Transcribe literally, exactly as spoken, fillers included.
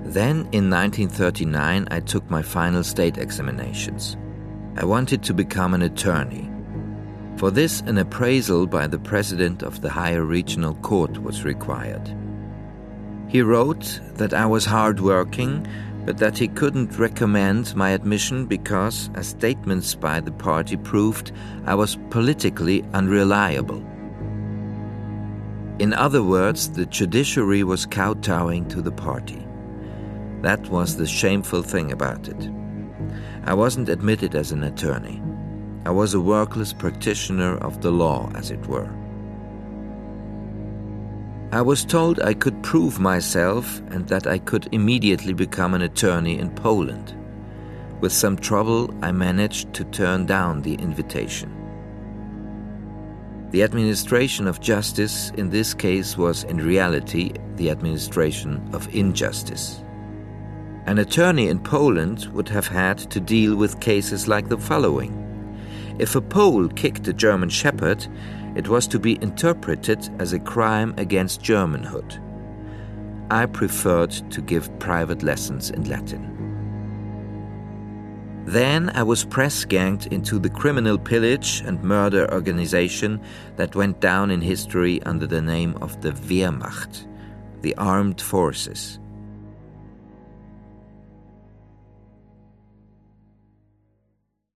Then, in nineteen thirty-nine, I took my final state examinations. I wanted to become an attorney. For this, an appraisal by the president of the higher regional court was required. He wrote that I was hardworking, but that he couldn't recommend my admission because, as statements by the party proved, I was politically unreliable. In other words, the judiciary was kowtowing to the party. That was the shameful thing about it. I wasn't admitted as an attorney. I was a workless practitioner of the law, as it were. I was told I could prove myself and that I could immediately become an attorney in Poland. With some trouble, I managed to turn down the invitation. The administration of justice in this case was in reality the administration of injustice. An attorney in Poland would have had to deal with cases like the following. If a Pole kicked a German shepherd, it was to be interpreted as a crime against Germanhood. I preferred to give private lessons in Latin. Then I was press-ganged into the criminal pillage and murder organization that went down in history under the name of the Wehrmacht, the armed forces.